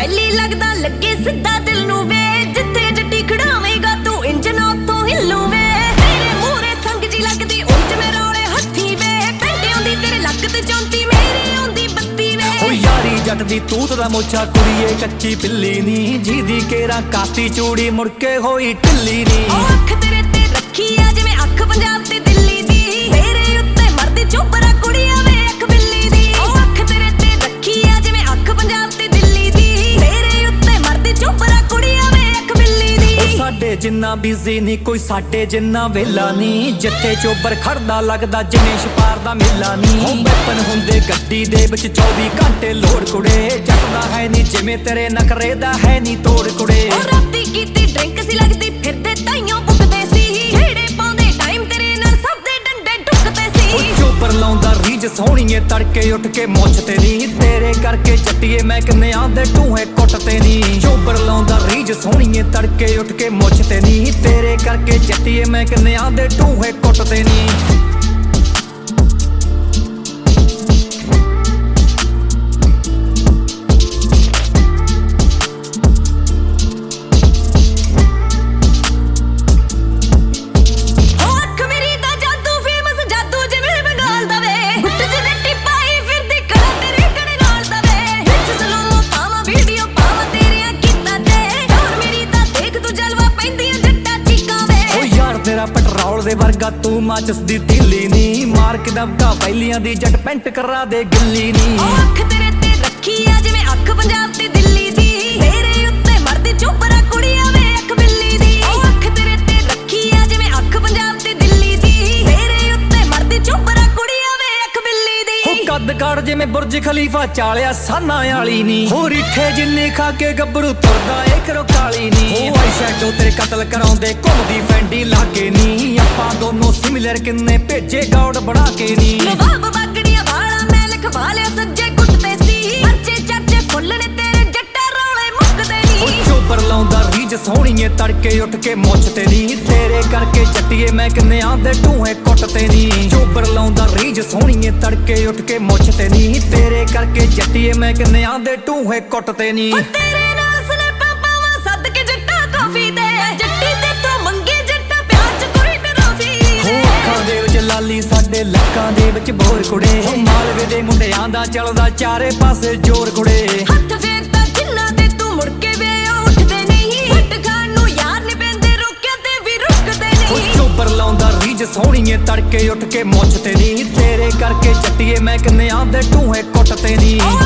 ਪਹਿਲੀ ਲੱਗਦਾ ਲੱਗੇ ਸਿੱਧਾ ਦਿਲ ਨੂੰ ਵੇ, ਜਿੱਥੇ ਜੱਟੀ ਖੜਾਵੇਂਗਾ ਤੂੰ ਇੰਜਨ ਉੱਥੋਂ ਹਿੱਲੂ ਵੇ। ਤੇਰੇ ਮੂਹਰੇ ਸੰਗ ਜੀ ਲੱਗਦੀ ਉਂਝ ਮੇ ਰੌਲੇ ਹੱਥੀ ਵੇ, ਪਿੰਡ ਆਉਂਦੀ ਤੇਰੇ ਲੱਕ ਤੇ ਚੌਂਤੀ ਮੇਰੀ ਆਉਂਦੀ ਬੱਤੀ ਵੇ। ਓ ਯਾਰੀ ਜੱਟ ਦੀ ਤੂਤ ਦਾ ਮੋਚਾ ਕੁੜੀਏ ਕੱਚੀ ਪਿੱਲੀ ਨੀ, ਜਿਹਦੀ ਕੇਰਾ ਕਾਤੀ ਚੂੜੀ ਮੁੜ ਕੇ ਹੋਈ ਢਿੱਲੀ ਨੀ। ਓ ਅੱਖ ਤੇਰੇ ਤੇ ਰੱਖੀ ਆ ਜਿਵੇਂ ਅੱਖ ਪੰਜਾਬ ਤੇ ਦਿੱਲੀ ਦੀ, ਤੇਰੇ ਉੱਤੇ ਮਰਦੀ ਚੋਬਰਾ ਕੁੜੀਆ ਵੇ ਅੱਖ ਬਿੱਲੀ ਦੀ। ਓ ਅੱਖ ਤੇਰੇ ਤੇ ਰੱਖੀ ਆ ਜਿਵੇਂ ਅੱਖ ਪੰਜਾਬ ਤੇ ਦਿੱਲੀ ਦੀ, ਤੇਰੇ ਉੱਤੇ ਮਰਦੀ ਚੋਬਰਾ ਕੁੜੀਆ ਵੇ ਅੱਖ ਬਿੱਲੀ ਦੀ। ਓ ਸਾਡੇ ਜਿੰਨਾ ਬਿਜ਼ੀ ਨੀ ਕੋਈ ਸਾਡੇ ਜਿੰਨਾ ਵੇਲਾ ਨੀ, ਜਿੱਥੇ ਚੋਬਰ ਖੜਦਾ ਲੱਗਦਾ ਜਿਵੇਂ ਛਪਾਰ ਦਾ ਮੇਲਾ ਨੀ। ਓ ਵੈਪਨ ਹੁੰਦੇ ਗੱਡੀ ਦੇ ਵਿੱਚ 24 ਘੰਟੇ ਲੋੜ ਕੁੜੇ, ਜੱਟ ਦਾ ਹੈ ਨੀ ਜਿਵੇਂ ਤੇਰੇ ਨਖਰੇ ਦਾ ਹੈ ਨੀ ਤੋੜ ਕੁੜੇ। ਓ ਰਾਤੀ ਕੀਤੀ ਡਰਿੰਕ ਸੀ ਲੱਗਦੀ ਫਿਰਦੇ ਤਾਈਓ ਬੁੱਕਦੇ ਸੀ, ਜਿਹੜੇ ਪਾਉਂਦੇ ਟਾਈਮ ਤੇਰੇ ਨਾਲ ਸਭ ਦੇ ਡੰਡੇ ਠੁੱਕਦੇ ਸੀ। ਓ ਚੋਬਰ ਲਾਉਂਦਾ ਰੀਝ ਸੋਹਣੀਏ ਤੜਕੇ ਉੱਠ ਕੇ ਮੁੱਛ ਤੇ ਨੀ, ਤੇਰੇ ਕਰਕੇ ਜੱਟੀਏ ਮੈਂ ਕਿੰਨਿਆਂ ਦੇ ਟੂਹੇ ਕੁੱਟਦੇ ਨੀ। ਚੋਬਰ ਲਾਉਂਦਾ ਰੀਝ ਸੋਹਣੀਏ ਤੜਕੇ ਉੱਠ ਕੇ ਮੁੱਛ ਤੇ ਨੀ, ਤੇਰੇ ਕਰਕੇ ਜੱਟੀਏ ਮੈਂ ਕਿੰਨਿਆਂ ਦੇ ਟੂਹੇ ਕੁੱਟਦੇ ਨੀ। ਤੇਰਾ ਪੈਟਰੋਲ ਦੇ ਵਰਗਾ ਤੂੰ ਮਾਚਸ ਦੀ ਢਿੱਲੀ ਨੀ, ਮਾਰ ਕੇ ਦਬਕਾ ਪਹਿਲੀਆਂ ਦੀ ਜੱਟ ਪੈਂਟ ਕਰਾ ਦੇ ਗਿੱਲੀ ਨੀ। ਓ ਅੱਖ ਤੇਰੇ ਤੇ ਰੱਖੀ ਆ ਜਿਵੇਂ ਅੱਖ ਪੰਜਾਬ ਤੇ ਦਿੱਲੀ ਦੀ, ਤੇਰੇ ਉੱਤੇ ਮਰਦੀ ਚੋਬਰਾ ਕੁੜੀਆ ਵੇ ਅੱਖ ਬਿੱਲੀ ਦੀ। ਓ ਅੱਖ ਤੇਰੇ ਤੇ ਰੱਖੀ ਆ ਜਿਵੇਂ ਅੱਖ ਪੰਜਾਬ ਤੇ ਦਿੱਲੀ ਦੀ, ਤੇਰੇ ਉੱਤੇ ਮਰਦੀ ਚੋਬਰਾ ਕੁੜੀਆ ਵੇ ਅੱਖ ਬਿੱਲੀ ਦੀ। ਓ ਕੱਦ ਕਾੜ ਜਿਵੇਂ ਬੁਰਜ ਖਲੀਫਾ ਚਾਲਿਆ ਸਾਨਾ ਵਾਲੀ ਨੀ, ਹੋ ਰਿੱਠੇ ਜਿੰਨੇ ਖਾ ਕੇ ਗੱਭਰੂ ਤੁਰਦਾ ਏ ਕਰੋ ਕਾਲੀ ਨੀ। ਓ ਆਈ ਸ਼ੈਡੋ ਤੇਰੇ ਕਤਲ ਕਰਾਉਂਦੇ ਘੁੰਮਦੀ ਫੈਂਡੀ ਲਾਗੇ ਨੀ, ਆਪਾਂ ਦੋਨੋਂ ਸਿਮਿਲਰ ਕਿੰਨੇ ਭੇਜੇ ਗੌੜ ਬਣਾ ਕੇ ਨੀ। ਨਵਾਬ ਬਾਗੜੀਆਂ ਵਾਲਾ ਮੈਂ ਲਿਖਵਾ ਲਿਆ ਸੱਜੇ ਗੁੱਟ ਤੇ ਸੀ, ਪਰਚੇ ਚਰਚੇ ਫੁੱਲ ਨੇ ਤੇਰੇ ਜੱਟਾ ਰੌਲੇ ਮੁੱਕਦੇ ਨੀ। ਓ ਚੋਬਰ ਲਾਉਂਦਾ ਰੀਝ ਸੋਹਣੀਏ ਤੜਕੇ ਉੱਠ ਕੇ ਮੁੱਛ ਤੇ ਨੀ, ਤੇਰੇ ਕਰਕੇ ਜੱਟੀਏ ਮੈਂ ਕਿੰਨਿਆਂ ਦੇ ਟੂਹੇ ਕੁੱਟਦੇ ਨੀ। ਚੋਬਰ ਲਾਉਂਦਾ ਰੀਝ ਸੋਹਣੀਏ ਤੜਕੇ ਉੱਠ ਕੇ ਮੁੱਛ ਤੇ ਨੀ, ਤੇਰੇ ਕਰਕੇ ਜੱਟੀਏ ਮੈਂ ਕਿੰਨਿਆਂ ਦੇ ਟੂਹੇ ਕੁੱਟਦੇ ਨੀ। ਤੇਰੇ ਨਾਲ ਸਨੈਪਾਂ ਪਾਵਾਂ ਸੱਦ ਕੇ ਜੱਟਾ ਕਾਫੀ ਦੇ, ਜੱਟੀ ਤੇ ਤੋਂ ਮੰਗੇ ਜੱਟਾ ਪਿਆਰ ਚ ਕੋਈ ਟਰੋਫੀ ਦੇ। ਅੱਖਾਂ ਦੇ ਵਿੱਚ ਲਾਲੀ ਸਾਡੇ ਲੱਕਾਂ ਦੇ ਵਿੱਚ ਬੋਰ ਕੁੜੇ, ਮਾਲਵੇ ਦੇ ਮੁੰਡਿਆਂ ਦਾ ਚੱਲਦਾ ਚਾਰੇ ਪਾਸੇ ਜੋਰ ਕੁੜੇ। ਹੱਥ ਫੇਰਦਾ ਜਿੰਨਾ ਤੇ ਤੂੰ ਮੁੜ ਕੇ ਵੇ ਉੱਠਦੇ ਨਹੀਂ, ਵੱਟ ਖਾਣ ਨੂੰ ਯਾਰ ਨੀ ਪੈਂਦੇ ਰੋਕਿਆ ਤੇ ਵੀ ਰੁਕਦੇ ਨਹੀਂ। ਚੋਬਰ ਲਾਉਂਦਾ ਰੀਝ ਸੋਹਣੀਏ ਤੜਕੇ ਉੱਠ ਕੇ ਮੁੱਛ ਤੇ ਨੀ, ਤੇਰੇ ਕਰਕੇ ਜੱਟੀਏ ਮੈਂ ਕਿੰਨਿਆਂ ਦੇ ਟੂਹੇ ਕੁੱਟਦੇ ਨੀ।